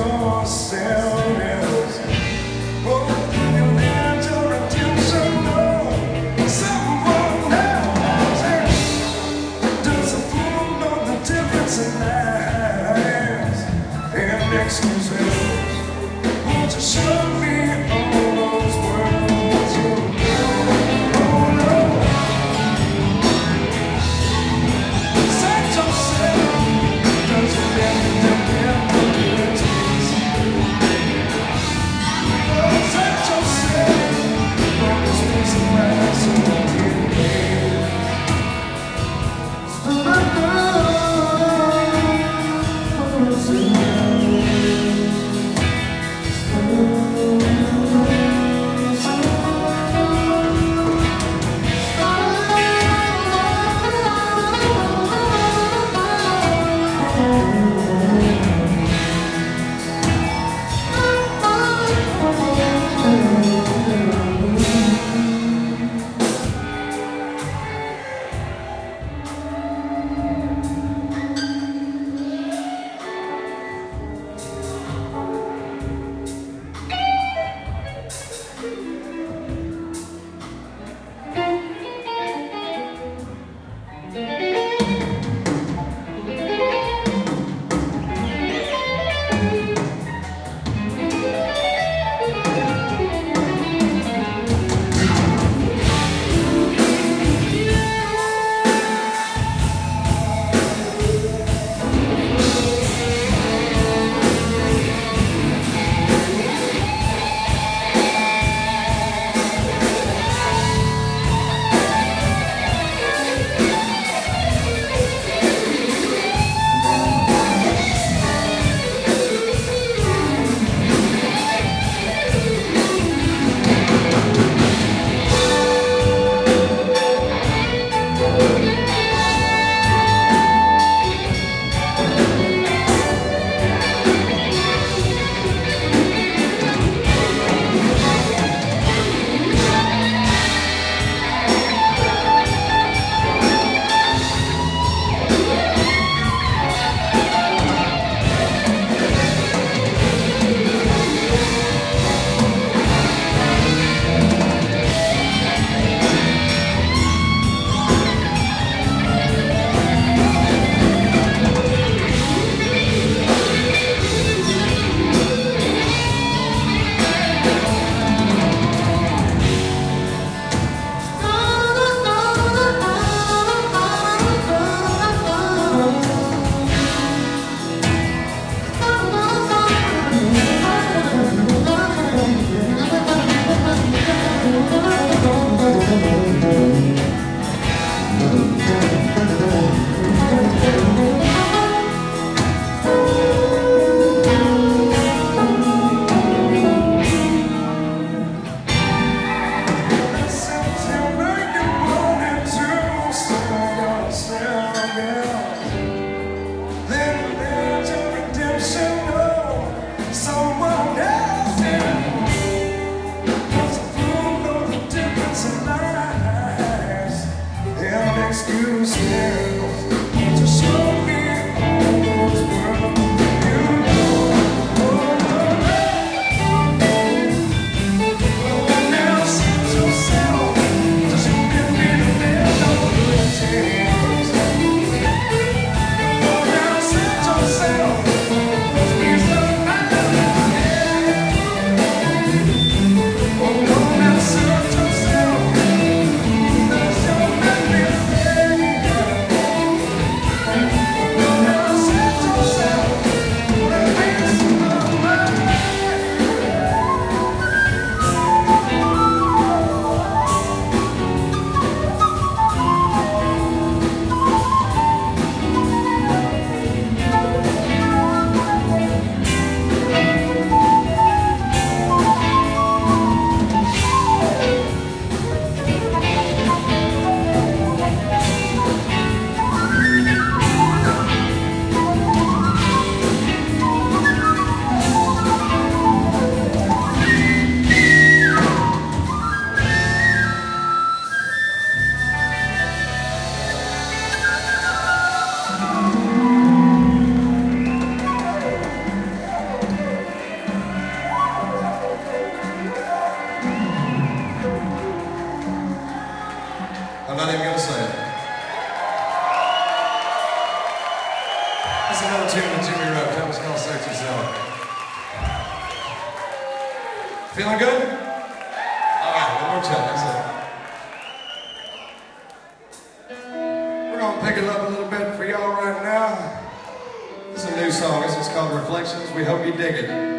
yourself. Oh, you need your redemption, Lord. Someone else. Does a fool know the difference in lies and excuses? Won't you show me all those words? Oh, no. Set yourself. Does it make a difference? I'm not even gonna say it. This is another tune that Jimmy wrote. That was called Search Yourself. Feeling good? All right, one more time. That's it. We're gonna pick it up a little bit for y'all right now. This is a new song. This is called Reflections. We hope you dig it.